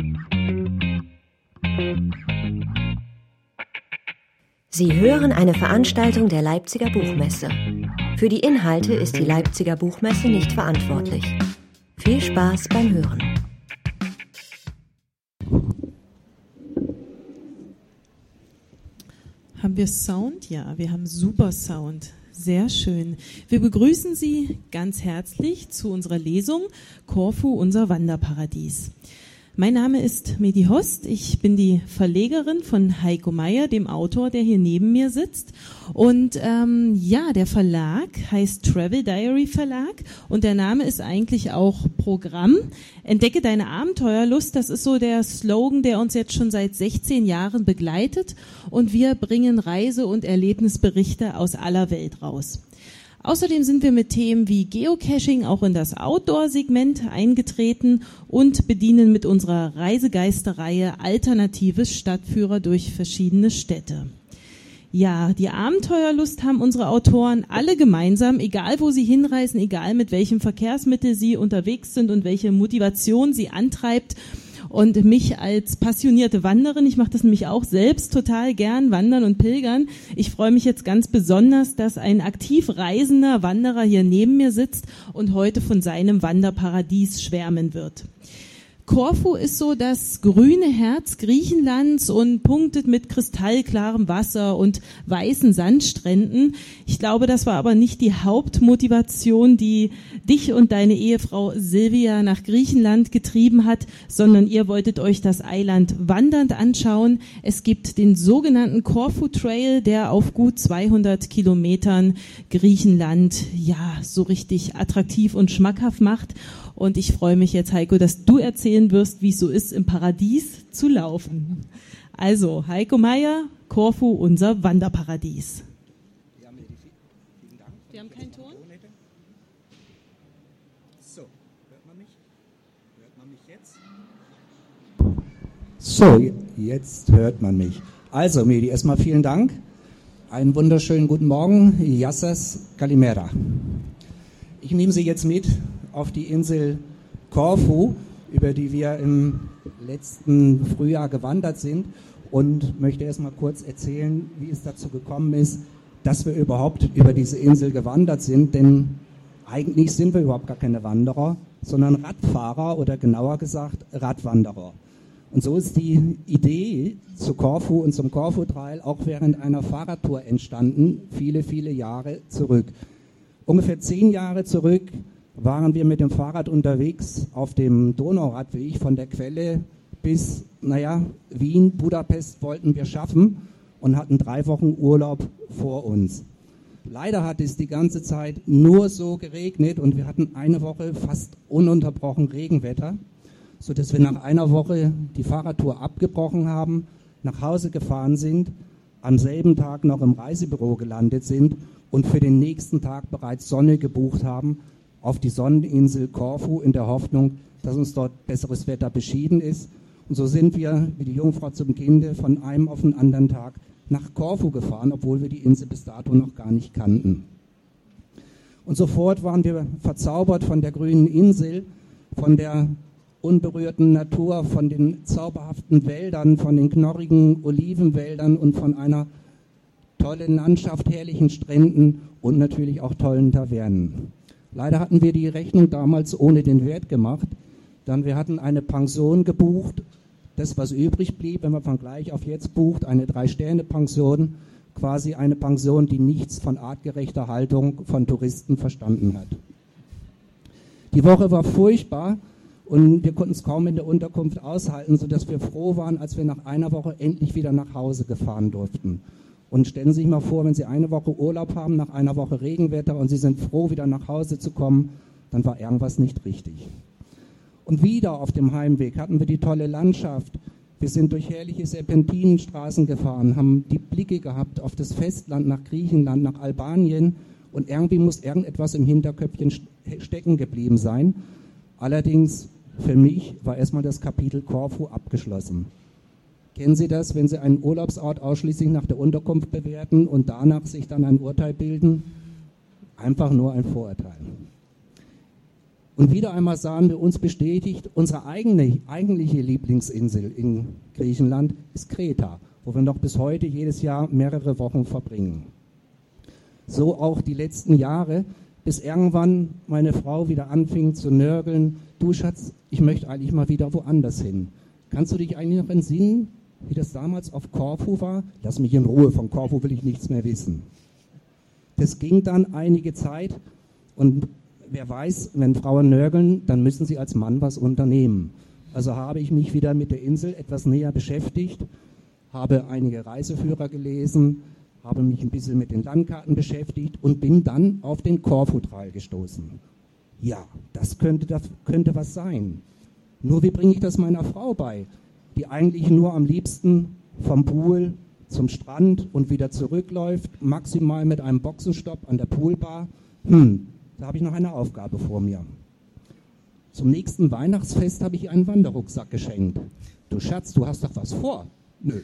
Sie hören eine Veranstaltung der Leipziger Buchmesse. Für die Inhalte ist die Leipziger Buchmesse nicht verantwortlich. Viel Spaß beim Hören. Haben wir Sound? Ja, wir haben super Sound. Sehr schön. Wir begrüßen Sie ganz herzlich zu unserer Lesung Korfu, unser Wanderparadies. Mein Name ist Medi Host, ich bin die Verlegerin von Heiko Meyer, dem Autor, der hier neben mir sitzt. Und der Verlag heißt Travel Diary Verlag und der Name ist eigentlich auch Programm. Entdecke deine Abenteuerlust, das ist so der Slogan, der uns jetzt schon seit 16 Jahren begleitet und wir bringen Reise- und Erlebnisberichte aus aller Welt raus. Außerdem sind wir mit Themen wie Geocaching auch in das Outdoor-Segment eingetreten und bedienen mit unserer Reisegeister-Reihe alternative Stadtführer durch verschiedene Städte. Ja, die Abenteuerlust haben unsere Autoren alle gemeinsam, egal wo sie hinreisen, egal mit welchem Verkehrsmittel sie unterwegs sind und welche Motivation sie antreibt. Und mich als passionierte Wanderin, ich mache das nämlich auch selbst total gern, wandern und pilgern. Ich freue mich jetzt ganz besonders, dass ein aktiv reisender Wanderer hier neben mir sitzt und heute von seinem Wanderparadies schwärmen wird. Korfu ist so das grüne Herz Griechenlands und punktet mit kristallklarem Wasser und weißen Sandstränden. Ich glaube, das war aber nicht die Hauptmotivation, die dich und deine Ehefrau Silvia nach Griechenland getrieben hat, sondern ihr wolltet euch das Eiland wandernd anschauen. Es gibt den sogenannten Korfu Trail, der auf gut 200 Kilometern Griechenland so richtig attraktiv und schmackhaft macht. Und ich freue mich jetzt, Heiko, dass du erzählen wirst, wie es so ist, im Paradies zu laufen. Also, Heiko Meyer, Korfu, unser Wanderparadies. Vielen Dank. Wir haben keinen Ton? So, hört man mich? Hört man mich jetzt? So, jetzt hört man mich. Also, Medi, erstmal vielen Dank. Einen wunderschönen guten Morgen. Yassas Kalimera. Ich nehme Sie jetzt mit auf die Insel Korfu, über die wir im letzten Frühjahr gewandert sind und möchte erstmal kurz erzählen, wie es dazu gekommen ist, dass wir überhaupt über diese Insel gewandert sind, denn eigentlich sind wir überhaupt gar keine Wanderer, sondern Radfahrer oder genauer gesagt Radwanderer. Und so ist die Idee zu Korfu und zum Korfu Trail auch während einer Fahrradtour entstanden, viele, viele Jahre zurück. Ungefähr 10 Jahre zurück waren wir mit dem Fahrrad unterwegs auf dem Donauradweg von der Quelle bis, Wien, Budapest wollten wir schaffen und hatten 3 Wochen Urlaub vor uns. Leider hat es die ganze Zeit nur so geregnet und wir hatten eine Woche fast ununterbrochen Regenwetter, sodass wir nach einer Woche die Fahrradtour abgebrochen haben, nach Hause gefahren sind, am selben Tag noch im Reisebüro gelandet sind und für den nächsten Tag bereits Sonne gebucht haben auf die Sonneninsel Korfu in der Hoffnung, dass uns dort besseres Wetter beschieden ist. Und so sind wir, wie die Jungfrau zum Kinde, von einem auf den anderen Tag nach Korfu gefahren, obwohl wir die Insel bis dato noch gar nicht kannten. Und sofort waren wir verzaubert von der grünen Insel, von der unberührten Natur, von den zauberhaften Wäldern, von den knorrigen Olivenwäldern und von einer tollen Landschaft, herrlichen Stränden und natürlich auch tollen Tavernen. Leider hatten wir die Rechnung damals ohne den Wert gemacht, denn wir hatten eine Pension gebucht. Das, was übrig blieb, wenn man von gleich auf jetzt bucht, eine 3-Sterne-Pension, quasi eine Pension, die nichts von artgerechter Haltung von Touristen verstanden hat. Die Woche war furchtbar und wir konnten es kaum in der Unterkunft aushalten, sodass wir froh waren, als wir nach einer Woche endlich wieder nach Hause gefahren durften. Und stellen Sie sich mal vor, wenn Sie eine Woche Urlaub haben, nach einer Woche Regenwetter und Sie sind froh, wieder nach Hause zu kommen, dann war irgendwas nicht richtig. Und wieder auf dem Heimweg hatten wir die tolle Landschaft. Wir sind durch herrliche Serpentinenstraßen gefahren, haben die Blicke gehabt auf das Festland, nach Griechenland, nach Albanien und irgendwie muss irgendetwas im Hinterköpfchen stecken geblieben sein. Allerdings für mich war erstmal das Kapitel Korfu abgeschlossen. Kennen Sie das, wenn Sie einen Urlaubsort ausschließlich nach der Unterkunft bewerten und danach sich dann ein Urteil bilden? Einfach nur ein Vorurteil. Und wieder einmal sahen wir uns bestätigt, unsere eigentliche Lieblingsinsel in Griechenland ist Kreta, wo wir noch bis heute jedes Jahr mehrere Wochen verbringen. So auch die letzten Jahre, bis irgendwann meine Frau wieder anfing zu nörgeln, du Schatz, ich möchte eigentlich mal wieder woanders hin. Kannst du dich eigentlich noch entsinnen, wie das damals auf Korfu war? Lass mich in Ruhe, von Korfu will ich nichts mehr wissen. Das ging dann einige Zeit und wer weiß, wenn Frauen nörgeln, dann müssen sie als Mann was unternehmen. Also habe ich mich wieder mit der Insel etwas näher beschäftigt, habe einige Reiseführer gelesen, habe mich ein bisschen mit den Landkarten beschäftigt und bin dann auf den Korfu-Trail gestoßen. Ja, das könnte was sein. Nur wie bringe ich das meiner Frau bei, die eigentlich nur am liebsten vom Pool zum Strand und wieder zurückläuft, maximal mit einem Boxenstopp an der Poolbar. Da habe ich noch eine Aufgabe vor mir. Zum nächsten Weihnachtsfest habe ich ihr einen Wanderrucksack geschenkt. Du Schatz, du hast doch was vor? Nö.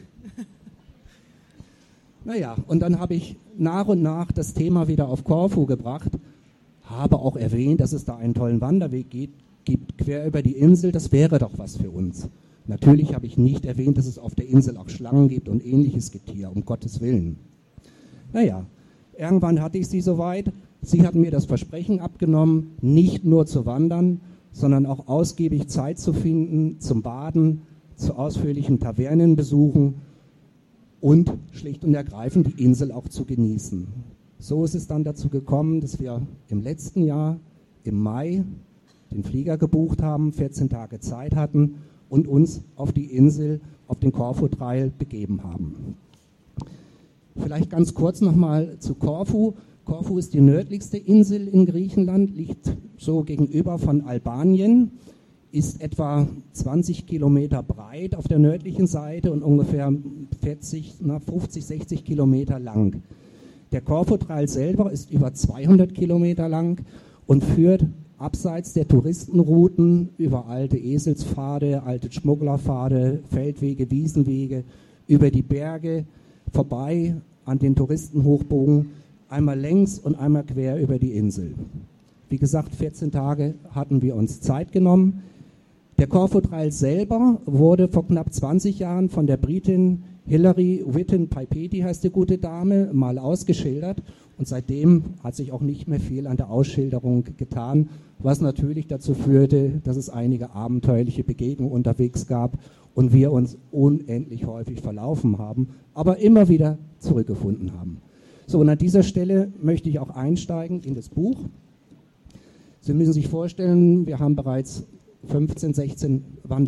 Naja, und dann habe ich nach und nach das Thema wieder auf Korfu gebracht, habe auch erwähnt, dass es da einen tollen Wanderweg gibt, quer über die Insel, das wäre doch was für uns. Natürlich habe ich nicht erwähnt, dass es auf der Insel auch Schlangen gibt und ähnliches Getier, um Gottes Willen. Naja, irgendwann hatte ich sie soweit. Sie hat mir das Versprechen abgenommen, nicht nur zu wandern, sondern auch ausgiebig Zeit zu finden zum Baden, zu ausführlichen Tavernenbesuchen und schlicht und ergreifend die Insel auch zu genießen. So ist es dann dazu gekommen, dass wir im letzten Jahr, im Mai, den Flieger gebucht haben, 14 Tage Zeit hatten und uns auf die Insel, auf den Korfu-Trail begeben haben. Vielleicht ganz kurz nochmal zu Korfu. Korfu ist die nördlichste Insel in Griechenland, liegt so gegenüber von Albanien, ist etwa 20 Kilometer breit auf der nördlichen Seite und ungefähr 50, 60 Kilometer lang. Der Korfu-Trail selber ist über 200 Kilometer lang und führt abseits der Touristenrouten über alte Eselspfade, alte Schmugglerpfade, Feldwege, Wiesenwege, über die Berge, vorbei an den Touristenhochbogen, einmal längs und einmal quer über die Insel. Wie gesagt, 14 Tage hatten wir uns Zeit genommen. Der Korfu-Trail selber wurde vor knapp 20 Jahren von der Britin Hilary Whitten-Paipeti, heißt die gute Dame, mal ausgeschildert. Und seitdem hat sich auch nicht mehr viel an der Ausschilderung getan, was natürlich dazu führte, dass es einige abenteuerliche Begegnungen unterwegs gab und wir uns unendlich häufig verlaufen haben, aber immer wieder zurückgefunden haben. So, und an dieser Stelle möchte ich auch einsteigen in das Buch. Sie müssen sich vorstellen, wir haben bereits 13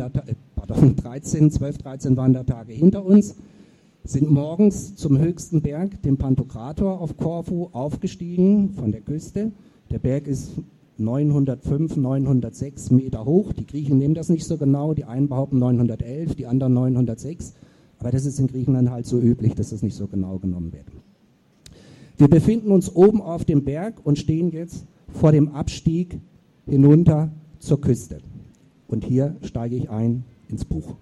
Wandertage hinter uns, sind morgens zum höchsten Berg, dem Pantokrator auf Korfu, aufgestiegen von der Küste. Der Berg ist 905, 906 Meter hoch. Die Griechen nehmen das nicht so genau, die einen behaupten 911, die anderen 906. Aber das ist in Griechenland halt so üblich, dass das nicht so genau genommen wird. Wir befinden uns oben auf dem Berg und stehen jetzt vor dem Abstieg hinunter zur Küste. Und hier steige ich ein ins Buch.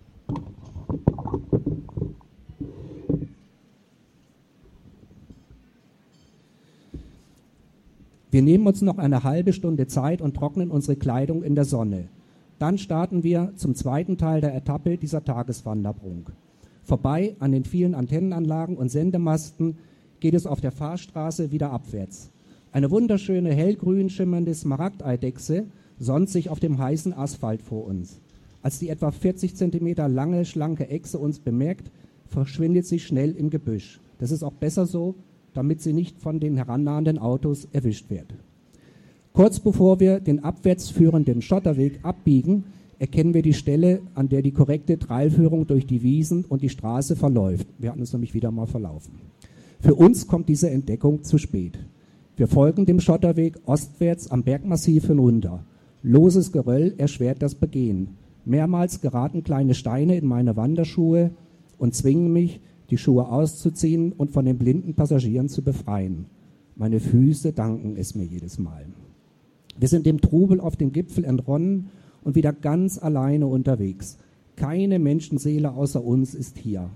Wir nehmen uns noch eine halbe Stunde Zeit und trocknen unsere Kleidung in der Sonne. Dann starten wir zum zweiten Teil der Etappe dieser Tageswanderung. Vorbei an den vielen Antennenanlagen und Sendemasten geht es auf der Fahrstraße wieder abwärts. Eine wunderschöne hellgrün schimmernde Smaragdeidechse sonnt sich auf dem heißen Asphalt vor uns. Als die etwa 40 Zentimeter lange, schlanke Echse uns bemerkt, verschwindet sie schnell im Gebüsch. Das ist auch besser so, damit sie nicht von den herannahenden Autos erwischt wird. Kurz bevor wir den abwärts führenden Schotterweg abbiegen, erkennen wir die Stelle, an der die korrekte Trailführung durch die Wiesen und die Straße verläuft. Wir hatten uns nämlich wieder mal verlaufen. Für uns kommt diese Entdeckung zu spät. Wir folgen dem Schotterweg ostwärts am Bergmassiv hinunter. Loses Geröll erschwert das Begehen. Mehrmals geraten kleine Steine in meine Wanderschuhe und zwingen mich, die Schuhe auszuziehen und von den blinden Passagieren zu befreien. Meine Füße danken es mir jedes Mal. Wir sind dem Trubel auf dem Gipfel entronnen und wieder ganz alleine unterwegs. Keine Menschenseele außer uns ist hier.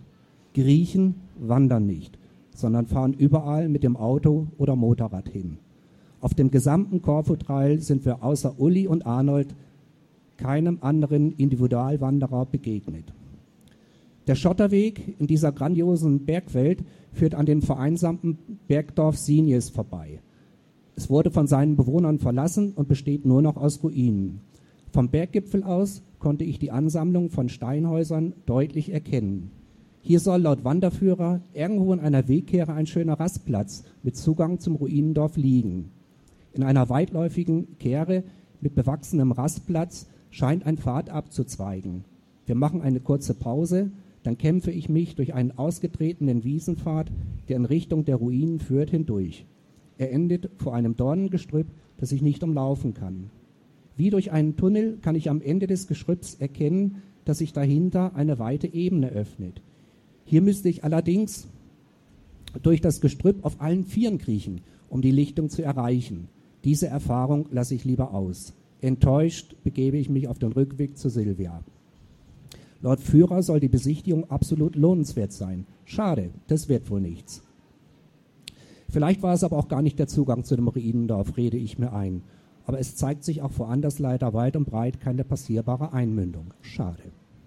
Griechen wandern nicht, sondern fahren überall mit dem Auto oder Motorrad hin. Auf dem gesamten Korfu-Trail sind wir außer Uli und Arnold keinem anderen Individualwanderer begegnet. Der Schotterweg in dieser grandiosen Bergwelt führt an dem vereinsamten Bergdorf Sienjes vorbei. Es wurde von seinen Bewohnern verlassen und besteht nur noch aus Ruinen. Vom Berggipfel aus konnte ich die Ansammlung von Steinhäusern deutlich erkennen. Hier soll laut Wanderführer irgendwo in einer Wegkehre ein schöner Rastplatz mit Zugang zum Ruinendorf liegen. In einer weitläufigen Kehre mit bewachsenem Rastplatz scheint ein Pfad abzuzweigen. Wir machen eine kurze Pause, dann kämpfe ich mich durch einen ausgetretenen Wiesenpfad, der in Richtung der Ruinen führt, hindurch. Er endet vor einem Dornengestrüpp, das ich nicht umlaufen kann. Wie durch einen Tunnel kann ich am Ende des Gestrüpps erkennen, dass sich dahinter eine weite Ebene öffnet. Hier müsste ich allerdings durch das Gestrüpp auf allen Vieren kriechen, um die Lichtung zu erreichen. Diese Erfahrung lasse ich lieber aus. Enttäuscht begebe ich mich auf den Rückweg zu Silvia. Laut Führer soll die Besichtigung absolut lohnenswert sein. Schade, das wird wohl nichts. Vielleicht war es aber auch gar nicht der Zugang zu dem Ruinendorf, rede ich mir ein. Aber es zeigt sich auch woanders leider weit und breit keine passierbare Einmündung. Schade.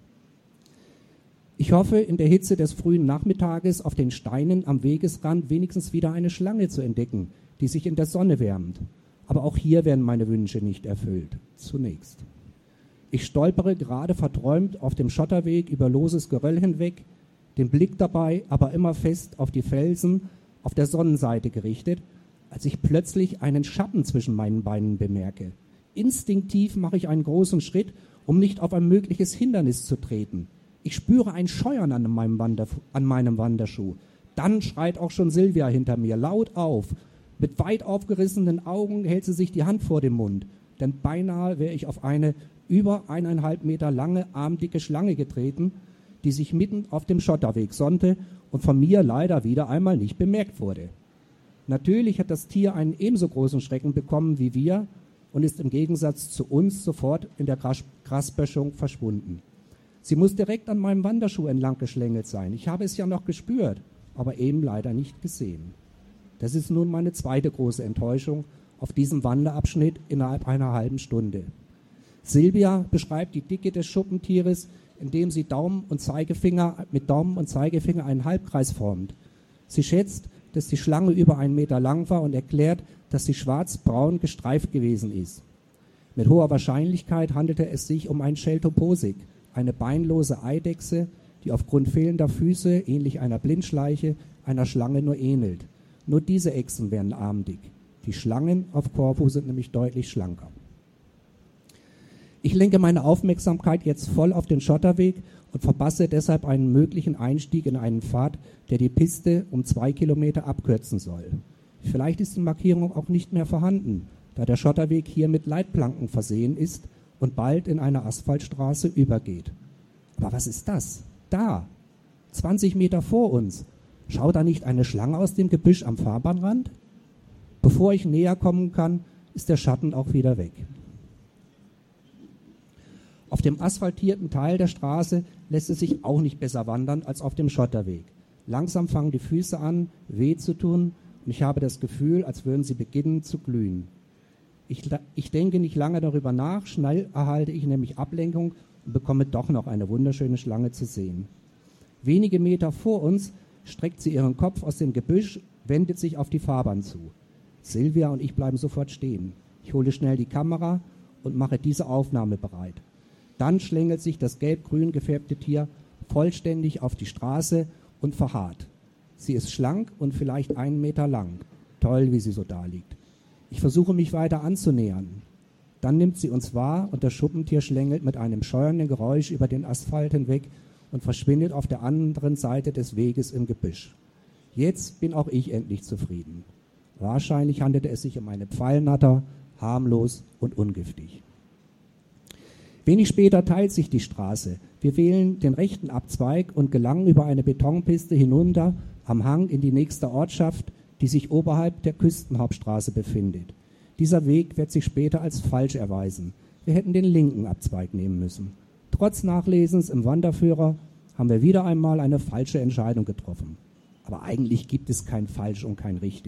Ich hoffe, in der Hitze des frühen Nachmittages auf den Steinen am Wegesrand wenigstens wieder eine Schlange zu entdecken, die sich in der Sonne wärmt. Aber auch hier werden meine Wünsche nicht erfüllt. Zunächst. Ich stolpere gerade verträumt auf dem Schotterweg über loses Geröll hinweg, den Blick dabei aber immer fest auf die Felsen auf der Sonnenseite gerichtet, als ich plötzlich einen Schatten zwischen meinen Beinen bemerke. Instinktiv mache ich einen großen Schritt, um nicht auf ein mögliches Hindernis zu treten. Ich spüre ein Scheuern an meinem Wanderschuh. Dann schreit auch schon Silvia hinter mir laut auf. Mit weit aufgerissenen Augen hält sie sich die Hand vor den Mund, denn beinahe wäre ich auf eine über 1,5 Meter lange, armdicke Schlange getreten, die sich mitten auf dem Schotterweg sonnte und von mir leider wieder einmal nicht bemerkt wurde. Natürlich hat das Tier einen ebenso großen Schrecken bekommen wie wir und ist im Gegensatz zu uns sofort in der Grasböschung verschwunden. Sie muss direkt an meinem Wanderschuh entlang geschlängelt sein. Ich habe es ja noch gespürt, aber eben leider nicht gesehen. Das ist nun meine zweite große Enttäuschung auf diesem Wanderabschnitt innerhalb einer halben Stunde. Silvia beschreibt die Dicke des Schuppentieres, indem sie mit Daumen und Zeigefinger einen Halbkreis formt. Sie schätzt, dass die Schlange über 1 Meter lang war und erklärt, dass sie schwarz-braun gestreift gewesen ist. Mit hoher Wahrscheinlichkeit handelte es sich um einen Scheltoposik, eine beinlose Eidechse, die aufgrund fehlender Füße, ähnlich einer Blindschleiche, einer Schlange nur ähnelt. Nur diese Echsen werden armdick. Die Schlangen auf Korfu sind nämlich deutlich schlanker. Ich lenke meine Aufmerksamkeit jetzt voll auf den Schotterweg und verpasse deshalb einen möglichen Einstieg in einen Pfad, der die Piste um 2 Kilometer abkürzen soll. Vielleicht ist die Markierung auch nicht mehr vorhanden, da der Schotterweg hier mit Leitplanken versehen ist und bald in eine Asphaltstraße übergeht. Aber was ist das? Da, 20 Meter vor uns. Schaut da nicht eine Schlange aus dem Gebüsch am Fahrbahnrand? Bevor ich näher kommen kann, ist der Schatten auch wieder weg. Auf dem asphaltierten Teil der Straße lässt es sich auch nicht besser wandern als auf dem Schotterweg. Langsam fangen die Füße an, weh zu tun, und ich habe das Gefühl, als würden sie beginnen zu glühen. Ich denke nicht lange darüber nach, schnell erhalte ich nämlich Ablenkung und bekomme doch noch eine wunderschöne Schlange zu sehen. Wenige Meter vor uns streckt sie ihren Kopf aus dem Gebüsch, wendet sich auf die Fahrbahn zu. Silvia und ich bleiben sofort stehen. Ich hole schnell die Kamera und mache diese Aufnahme bereit. Dann schlängelt sich das gelb-grün gefärbte Tier vollständig auf die Straße und verharrt. Sie ist schlank und vielleicht 1 Meter lang. Toll, wie sie so da liegt. Ich versuche mich weiter anzunähern. Dann nimmt sie uns wahr und das Schuppentier schlängelt mit einem scheuernden Geräusch über den Asphalt hinweg und verschwindet auf der anderen Seite des Weges im Gebüsch. Jetzt bin auch ich endlich zufrieden. Wahrscheinlich handelte es sich um eine Pfeilnatter, harmlos und ungiftig. Wenig später teilt sich die Straße. Wir wählen den rechten Abzweig und gelangen über eine Betonpiste hinunter am Hang in die nächste Ortschaft, die sich oberhalb der Küstenhauptstraße befindet. Dieser Weg wird sich später als falsch erweisen. Wir hätten den linken Abzweig nehmen müssen. Trotz Nachlesens im Wanderführer haben wir wieder einmal eine falsche Entscheidung getroffen. Aber eigentlich gibt es kein falsch und kein richtig.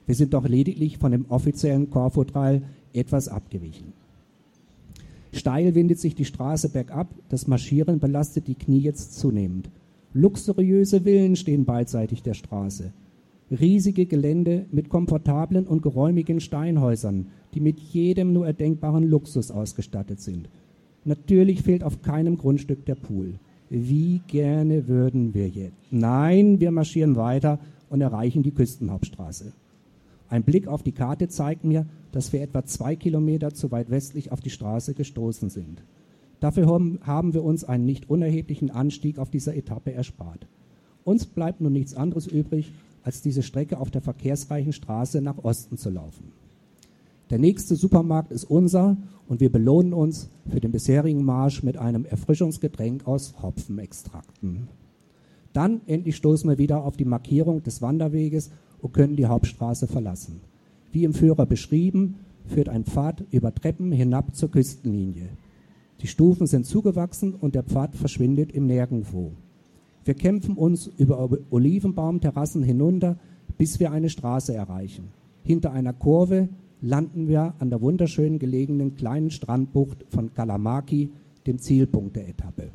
Wir sind doch lediglich von dem offiziellen Korfu-Trail etwas abgewichen. Steil windet sich die Straße bergab, das Marschieren belastet die Knie jetzt zunehmend. Luxuriöse Villen stehen beidseitig der Straße. Riesige Gelände mit komfortablen und geräumigen Steinhäusern, die mit jedem nur erdenkbaren Luxus ausgestattet sind. Natürlich fehlt auf keinem Grundstück der Pool. Wie gerne würden wir jetzt. Nein, wir marschieren weiter und erreichen die Küstenhauptstraße. Ein Blick auf die Karte zeigt mir, dass wir etwa 2 Kilometer zu weit westlich auf die Straße gestoßen sind. Dafür haben wir uns einen nicht unerheblichen Anstieg auf dieser Etappe erspart. Uns bleibt nun nichts anderes übrig, als diese Strecke auf der verkehrsreichen Straße nach Osten zu laufen. Der nächste Supermarkt ist unser und wir belohnen uns für den bisherigen Marsch mit einem Erfrischungsgetränk aus Hopfenextrakten. Dann endlich stoßen wir wieder auf die Markierung des Wanderweges und können die Hauptstraße verlassen. Wie im Führer beschrieben, führt ein Pfad über Treppen hinab zur Küstenlinie. Die Stufen sind zugewachsen und der Pfad verschwindet im Nirgendwo. Wir kämpfen uns über Olivenbaumterrassen hinunter, bis wir eine Straße erreichen. Hinter einer Kurve landen wir an der wunderschön gelegenen kleinen Strandbucht von Kalamaki, dem Zielpunkt der Etappe.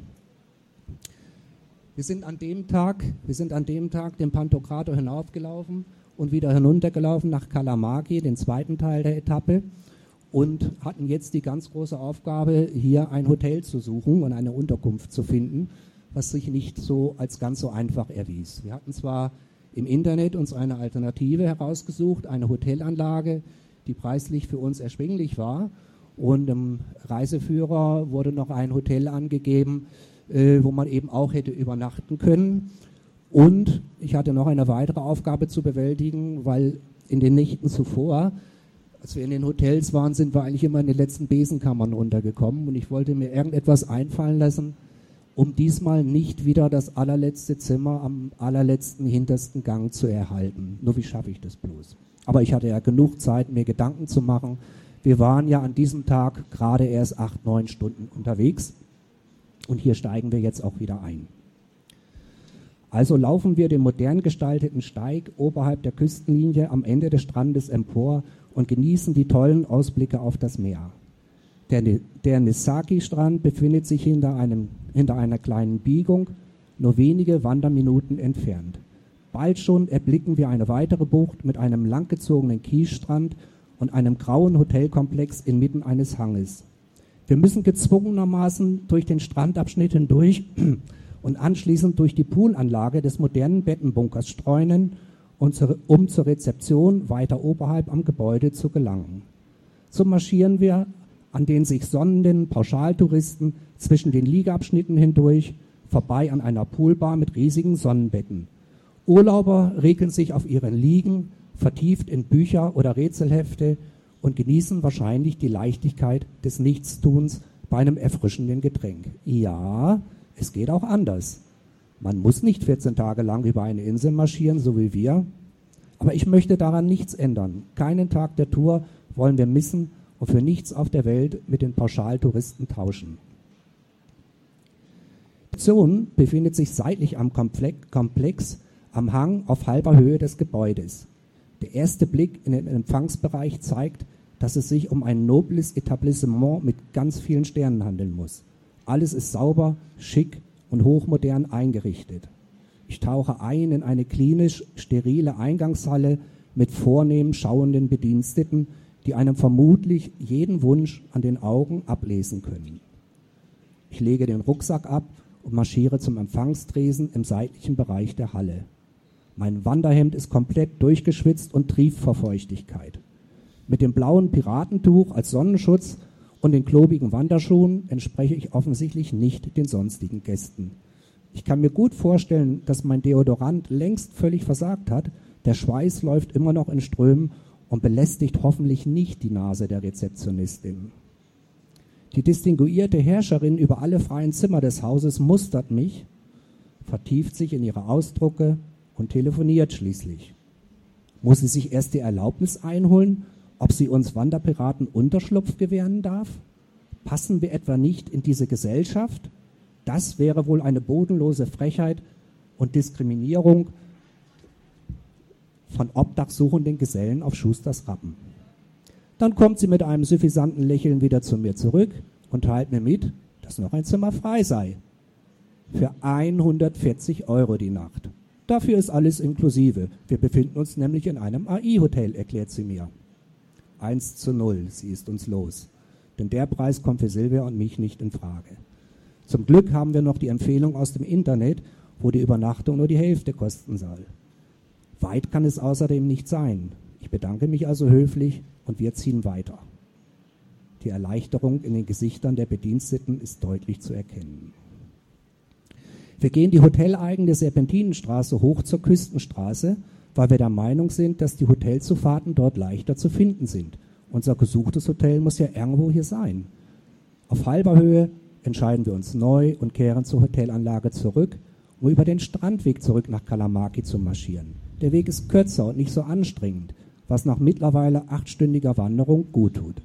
Wir sind an dem Tag den Pantokrator hinaufgelaufen und wieder hinuntergelaufen nach Kalamaki, den zweiten Teil der Etappe, und hatten jetzt die ganz große Aufgabe, hier ein Hotel zu suchen und eine Unterkunft zu finden, was sich nicht so als ganz so einfach erwies. Wir hatten zwar im Internet uns eine Alternative herausgesucht, eine Hotelanlage, die preislich für uns erschwinglich war, und im Reiseführer wurde noch ein Hotel angegeben, wo man eben auch hätte übernachten können. Und ich hatte noch eine weitere Aufgabe zu bewältigen, weil in den Nächten zuvor, als wir in den Hotels waren, sind wir eigentlich immer in den letzten Besenkammern runtergekommen, und ich wollte mir irgendetwas einfallen lassen, um diesmal nicht wieder das allerletzte Zimmer am allerletzten hintersten Gang zu erhalten. Nur wie schaffe ich das bloß? Aber ich hatte ja genug Zeit, mir Gedanken zu machen. Wir waren ja an diesem Tag gerade erst 8-9 Stunden unterwegs, und hier steigen wir jetzt auch wieder ein. Also laufen wir den modern gestalteten Steig oberhalb der Küstenlinie am Ende des Strandes empor und genießen die tollen Ausblicke auf das Meer. Der Nisaki-Strand befindet sich hinter einer kleinen Biegung, nur wenige Wanderminuten entfernt. Bald schon erblicken wir eine weitere Bucht mit einem langgezogenen Kiesstrand und einem grauen Hotelkomplex inmitten eines Hanges. Wir müssen gezwungenermaßen durch den Strandabschnitt hindurch und anschließend durch die Poolanlage des modernen Bettenbunkers streunen, um zur Rezeption weiter oberhalb am Gebäude zu gelangen. So marschieren wir an den sich sonnenden Pauschaltouristen zwischen den Liegeabschnitten hindurch, vorbei an einer Poolbar mit riesigen Sonnenbetten. Urlauber regeln sich auf ihren Liegen, vertieft in Bücher oder Rätselhefte, und genießen wahrscheinlich die Leichtigkeit des Nichtstuns bei einem erfrischenden Getränk. Ja, es geht auch anders. Man muss nicht 14 Tage lang über eine Insel marschieren, so wie wir. Aber ich möchte daran nichts ändern. Keinen Tag der Tour wollen wir missen und für nichts auf der Welt mit den Pauschaltouristen tauschen. Die Rezeption befindet sich seitlich am Komplex am Hang auf halber Höhe des Gebäudes. Der erste Blick in den Empfangsbereich zeigt, dass es sich um ein nobles Etablissement mit ganz vielen Sternen handeln muss. Alles ist sauber, schick und hochmodern eingerichtet. Ich tauche ein in eine klinisch sterile Eingangshalle mit vornehm schauenden Bediensteten, die einem vermutlich jeden Wunsch an den Augen ablesen können. Ich lege den Rucksack ab und marschiere zum Empfangstresen im seitlichen Bereich der Halle. Mein Wanderhemd ist komplett durchgeschwitzt und trieft vor Feuchtigkeit. Mit dem blauen Piratentuch als Sonnenschutz und den klobigen Wanderschuhen entspreche ich offensichtlich nicht den sonstigen Gästen. Ich kann mir gut vorstellen, dass mein Deodorant längst völlig versagt hat. Der Schweiß läuft immer noch in Strömen und belästigt hoffentlich nicht die Nase der Rezeptionistin. Die distinguierte Herrscherin über alle freien Zimmer des Hauses mustert mich, vertieft sich in ihre Ausdrucke und telefoniert schließlich. Muss sie sich erst die Erlaubnis einholen, ob sie uns Wanderpiraten Unterschlupf gewähren darf? Passen wir etwa nicht in diese Gesellschaft? Das wäre wohl eine bodenlose Frechheit und Diskriminierung von obdachsuchenden Gesellen auf Schusters Rappen. Dann kommt sie mit einem suffisanten Lächeln wieder zu mir zurück und teilt mir mit, dass noch ein Zimmer frei sei. Für 140 € die Nacht. Dafür ist alles inklusive. Wir befinden uns nämlich in einem AI-Hotel, erklärt sie mir. 1:0, sie ist uns los. Denn der Preis kommt für Silvia und mich nicht in Frage. Zum Glück haben wir noch die Empfehlung aus dem Internet, wo die Übernachtung nur die Hälfte kosten soll. Weit kann es außerdem nicht sein. Ich bedanke mich also höflich und wir ziehen weiter. Die Erleichterung in den Gesichtern der Bediensteten ist deutlich zu erkennen. Wir gehen die hoteleigene Serpentinenstraße hoch zur Küstenstraße, weil wir der Meinung sind, dass die Hotelzufahrten dort leichter zu finden sind. Unser gesuchtes Hotel muss ja irgendwo hier sein. Auf halber Höhe entscheiden wir uns neu und kehren zur Hotelanlage zurück, um über den Strandweg zurück nach Kalamaki zu marschieren. Der Weg ist kürzer und nicht so anstrengend, was nach mittlerweile 8-stündiger Wanderung gut tut.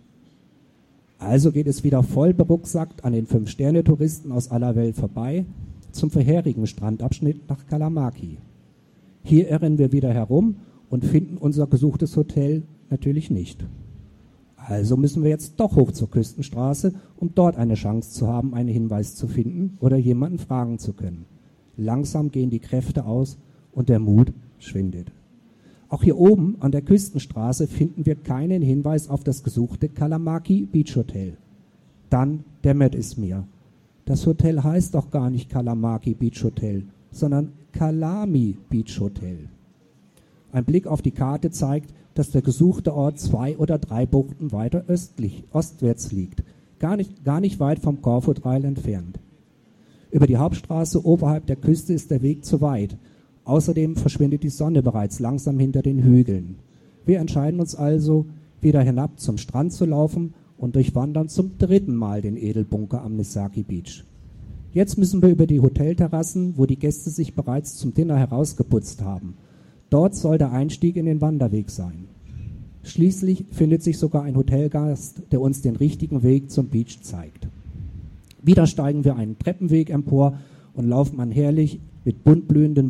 Also geht es wieder voll berucksackt an den 5-Sterne-Touristen aus aller Welt vorbei zum vorherigen Strandabschnitt nach Kalamaki. Hier irren wir wieder herum und finden unser gesuchtes Hotel natürlich nicht. Also müssen wir jetzt doch hoch zur Küstenstraße, um dort eine Chance zu haben, einen Hinweis zu finden oder jemanden fragen zu können. Langsam gehen die Kräfte aus und der Mut schwindet. Auch hier oben an der Küstenstraße finden wir keinen Hinweis auf das gesuchte Kalamaki Beach Hotel. Dann dämmert es mir. Das Hotel heißt doch gar nicht Kalamaki Beach Hotel, sondern Kalami Beach Hotel. Ein Blick auf die Karte zeigt, dass der gesuchte Ort 2 oder 3 Buchten weiter ostwärts liegt, gar nicht weit vom Korfu-Trail entfernt. Über die Hauptstraße oberhalb der Küste ist der Weg zu weit. Außerdem verschwindet die Sonne bereits langsam hinter den Hügeln. Wir entscheiden uns also, wieder hinab zum Strand zu laufen und durchwandern zum 3. Mal den Edelbunker am Misaki Beach. Jetzt müssen wir über die Hotelterrassen, wo die Gäste sich bereits zum Dinner herausgeputzt haben. Dort soll der Einstieg in den Wanderweg sein. Schließlich findet sich sogar ein Hotelgast, der uns den richtigen Weg zum Beach zeigt. Wieder steigen wir einen Treppenweg empor und laufen an herrlich mit buntblühenden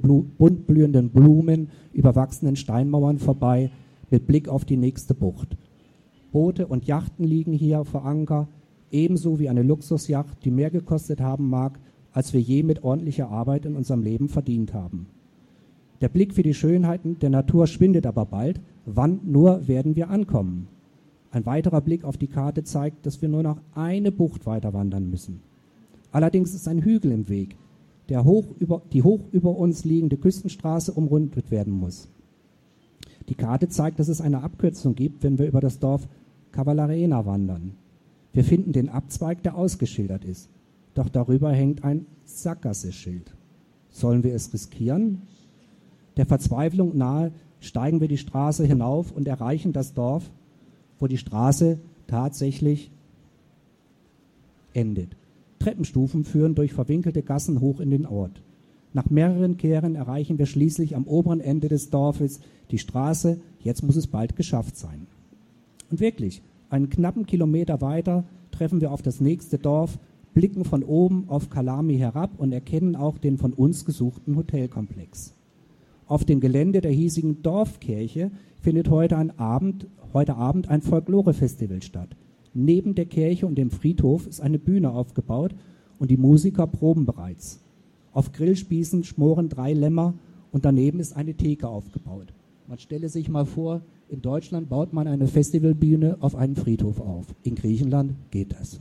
Blumen überwachsenen Steinmauern vorbei, mit Blick auf die nächste Bucht. Boote und Yachten liegen hier vor Anker, ebenso wie eine Luxusjacht, die mehr gekostet haben mag, als wir je mit ordentlicher Arbeit in unserem Leben verdient haben. Der Blick für die Schönheiten der Natur schwindet aber bald. Wann nur werden wir ankommen? Ein weiterer Blick auf die Karte zeigt, dass wir nur noch eine Bucht weiter wandern müssen. Allerdings ist ein Hügel im Weg, die hoch über uns liegende Küstenstraße umrundet werden muss. Die Karte zeigt, dass es eine Abkürzung gibt, wenn wir über das Dorf Cavalarena wandern. Wir finden den Abzweig, der ausgeschildert ist. Doch darüber hängt ein Sackgasse-Schild. Sollen wir es riskieren? Der Verzweiflung nahe steigen wir die Straße hinauf und erreichen das Dorf, wo die Straße tatsächlich endet. Treppenstufen führen durch verwinkelte Gassen hoch in den Ort. Nach mehreren Kehren erreichen wir schließlich am oberen Ende des Dorfes die Straße. Jetzt muss es bald geschafft sein. Und wirklich, einen knappen Kilometer weiter treffen wir auf das nächste Dorf, blicken von oben auf Kalami herab und erkennen auch den von uns gesuchten Hotelkomplex. Auf dem Gelände der hiesigen Dorfkirche findet heute Abend ein Folklore-Festival statt. Neben der Kirche und dem Friedhof ist eine Bühne aufgebaut und die Musiker proben bereits. Auf Grillspießen schmoren 3 Lämmer und daneben ist eine Theke aufgebaut. Man stelle sich mal vor, in Deutschland baut man eine Festivalbühne auf einem Friedhof auf. In Griechenland geht das.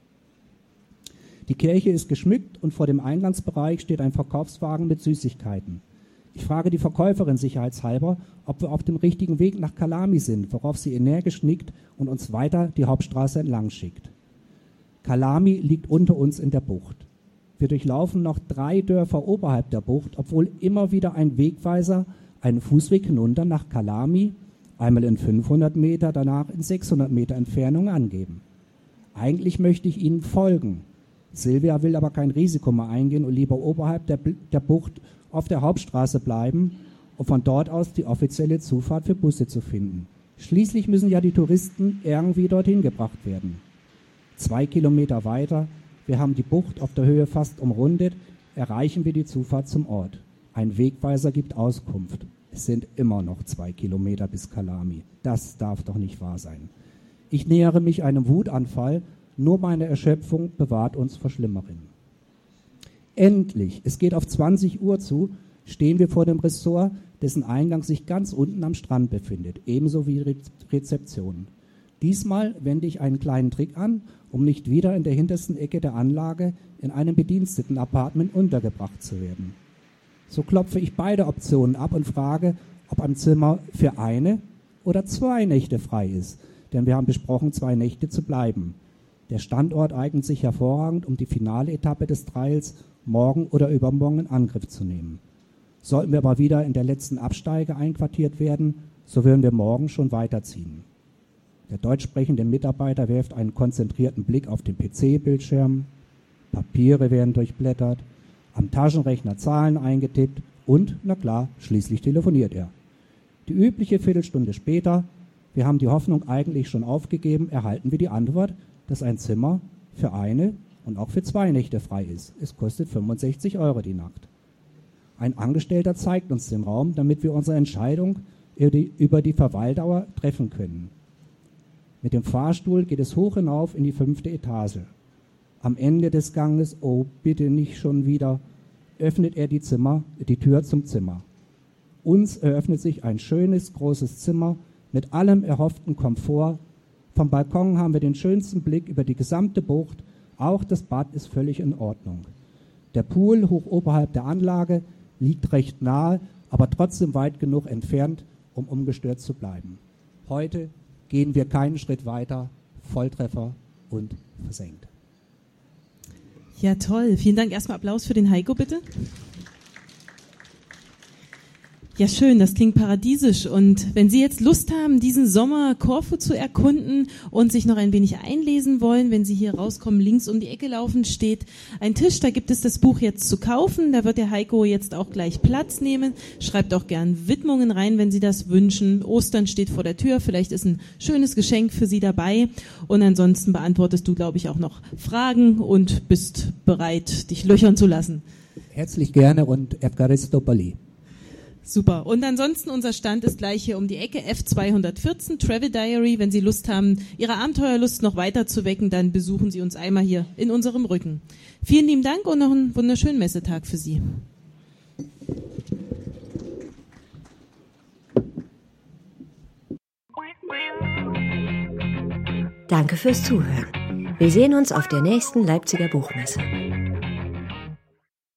Die Kirche ist geschmückt und vor dem Eingangsbereich steht ein Verkaufswagen mit Süßigkeiten. Ich frage die Verkäuferin sicherheitshalber, ob wir auf dem richtigen Weg nach Kalami sind, worauf sie energisch nickt und uns weiter die Hauptstraße entlang schickt. Kalami liegt unter uns in der Bucht. Wir durchlaufen noch 3 Dörfer oberhalb der Bucht, obwohl immer wieder ein Wegweiser einen Fußweg hinunter nach Kalami, einmal in 500 Meter, danach in 600 Meter Entfernung angeben. Eigentlich möchte ich ihnen folgen. Silvia will aber kein Risiko mehr eingehen und lieber oberhalb der Bucht auf der Hauptstraße bleiben, um von dort aus die offizielle Zufahrt für Busse zu finden. Schließlich müssen ja die Touristen irgendwie dorthin gebracht werden. 2 Kilometer weiter, wir haben die Bucht auf der Höhe fast umrundet, erreichen wir die Zufahrt zum Ort. Ein Wegweiser gibt Auskunft. Es sind immer noch 2 Kilometer bis Calami. Das darf doch nicht wahr sein. Ich nähere mich einem Wutanfall, nur meine Erschöpfung bewahrt uns vor Schlimmeren. Endlich, es geht auf 20 Uhr zu, stehen wir vor dem Ressort, dessen Eingang sich ganz unten am Strand befindet, ebenso wie die Rezeption. Diesmal wende ich einen kleinen Trick an, um nicht wieder in der hintersten Ecke der Anlage in einem Bediensteten-Apartment untergebracht zu werden. So klopfe ich beide Optionen ab und frage, ob ein Zimmer für 1 oder 2 Nächte frei ist, denn wir haben besprochen, 2 Nächte zu bleiben. Der Standort eignet sich hervorragend, um die finale Etappe des Trails morgen oder übermorgen in Angriff zu nehmen. Sollten wir aber wieder in der letzten Absteige einquartiert werden, so würden wir morgen schon weiterziehen. Der deutsch sprechende Mitarbeiter wirft einen konzentrierten Blick auf den PC-Bildschirm, Papiere werden durchblättert, am Taschenrechner Zahlen eingetippt und, na klar, schließlich telefoniert er. Die übliche Viertelstunde später, wir haben die Hoffnung eigentlich schon aufgegeben, erhalten wir die Antwort, dass ein Zimmer für 1 und auch für 2 Nächte frei ist. Es kostet 65 € die Nacht. Ein Angestellter zeigt uns den Raum, damit wir unsere Entscheidung über die Verweildauer treffen können. Mit dem Fahrstuhl geht es hoch hinauf in die 5. Etage. Am Ende des Ganges, oh bitte nicht schon wieder, öffnet er die Tür zum Zimmer. Uns eröffnet sich ein schönes, großes Zimmer mit allem erhofften Komfort. Vom Balkon haben wir den schönsten Blick über die gesamte Bucht. Auch das Bad ist völlig in Ordnung. Der Pool hoch oberhalb der Anlage liegt recht nahe, aber trotzdem weit genug entfernt, um ungestört zu bleiben. Heute gehen wir keinen Schritt weiter, Volltreffer und versenkt. Ja, toll. Vielen Dank. Erstmal Applaus für den Heiko, bitte. Ja, schön, das klingt paradiesisch. Und wenn Sie jetzt Lust haben, diesen Sommer Korfu zu erkunden und sich noch ein wenig einlesen wollen, wenn Sie hier rauskommen, links um die Ecke laufen, steht ein Tisch, da gibt es das Buch jetzt zu kaufen. Da wird der Heiko jetzt auch gleich Platz nehmen. Schreibt auch gern Widmungen rein, wenn Sie das wünschen. Ostern steht vor der Tür, vielleicht ist ein schönes Geschenk für Sie dabei. Und ansonsten beantwortest du, glaube ich, auch noch Fragen und bist bereit, dich löchern zu lassen. Herzlich gerne und Evkaristopoli. Super. Und ansonsten, unser Stand ist gleich hier um die Ecke, F214, Travel Diary. Wenn Sie Lust haben, Ihre Abenteuerlust noch weiter zu wecken, dann besuchen Sie uns einmal hier in unserem Rücken. Vielen lieben Dank und noch einen wunderschönen Messetag für Sie. Danke fürs Zuhören. Wir sehen uns auf der nächsten Leipziger Buchmesse.